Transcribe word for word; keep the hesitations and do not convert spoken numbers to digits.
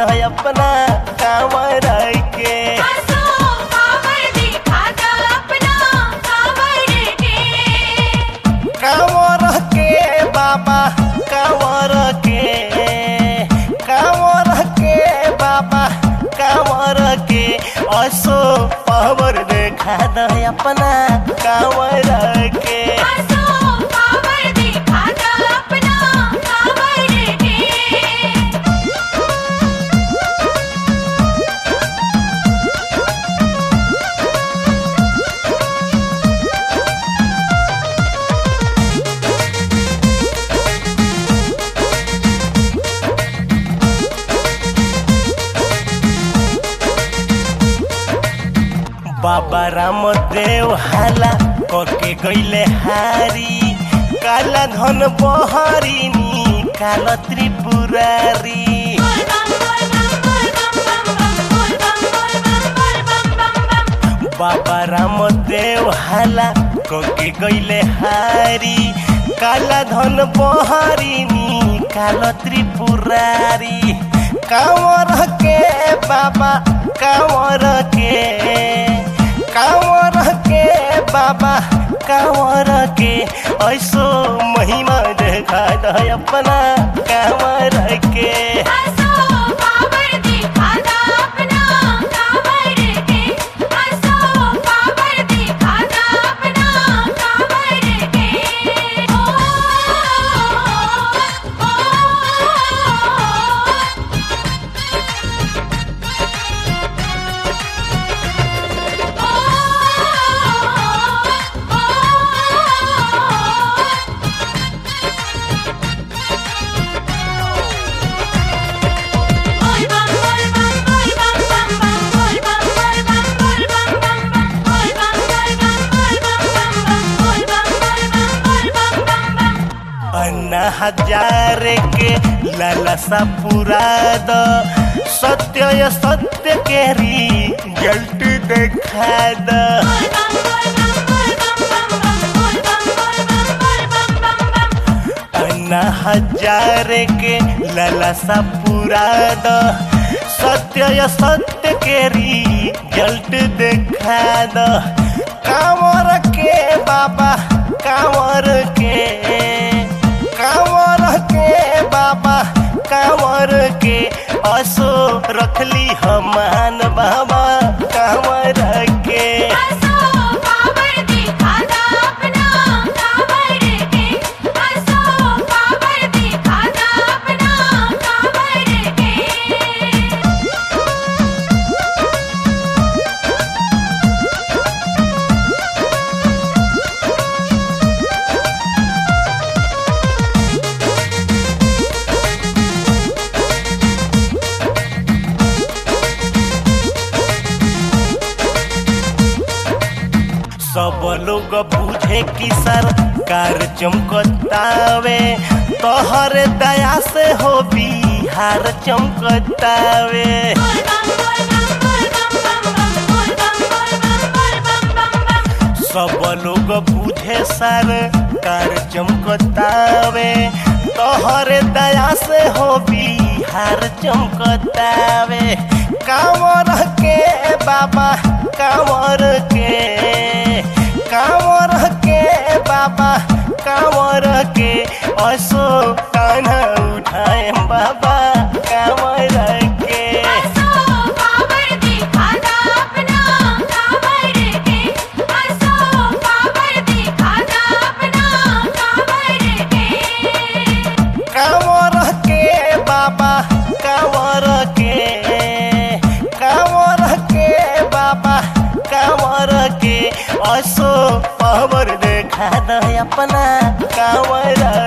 दो अपना कांवर के। असो कांवर दिखा दो अपना कांवर के। कांवर के बाबा कांवर के, कांवर के बाबा कांवर के। असो पावर देखा दो अपना कांवर के। असो कांवर दिखा दो अपना कांवर के। बाबा रामदेव हाला कके गईले हारी, काला धन बहरिनी काल त्रिपुरारी। बोल बम बोल बम बोल बम बम बोल बम बोल बम बोल बम बोल बम बम। बाबा रामदेव हाला कके गईले हारी, काला धन बहरिनी काल त्रिपुरारी। कांवर के बाबा कांवर के, कांवर के बाबा कांवर के। ऐसो महिमा देखा दो अपना कांवर के। असो कांवर दिखा दो अपना कांवर के। असो कांवर दिखा दो अपना कांवर के। ओ बोल बम बोल बम बोल बम बम बम बोल बम बोल बम बोल बम बम बम बोल बम बोल बम बोल बम बम बम बोल बम बोल बम बोल बम बम बम। अन्ना हजार के लालसा पूरा दो, सत्य सत्य के रिजल्ट देखा दो। बोल बम बोल बम बोल बम बम बम बोल बम बोल बम बोल बम बम बम। अन्ना हजार के लालसा पूरा दो, सत्य सत्य के रिजल्ट देखा दो। कांवर के बाबा कांवर के, कांवर के बाबा कांवर के। असो रखली हमान बाबा कांवर के। असो कांवर दिखा दो अपना कांवर के। असो कांवर दिखा दो अपना कांवर के। सब लोग बुझे कि सरकार चमकतावे, तोहर दया से हो बिहार चमकतावे। बोल बम बोल बम बोल बम बम बम बोल बम बोल बम बोल बम बम बम। सब लोग बुझे सरकार चमकतावे, तोहर दया से हो बिहार चमकतावे। कांवर के बाबा कांवर के, कांवर के बाबा कांवर के। असो कान्हा उठाए बाबा कांवर के। असो कांवर दिखा दो अपना कांवर के। असो कांवर दिखा दो अपना कांवर के। कांवर के बाबा कांवर के, कांवर के बाबा कांवर के। असो पावर देखा दो अपना कांवर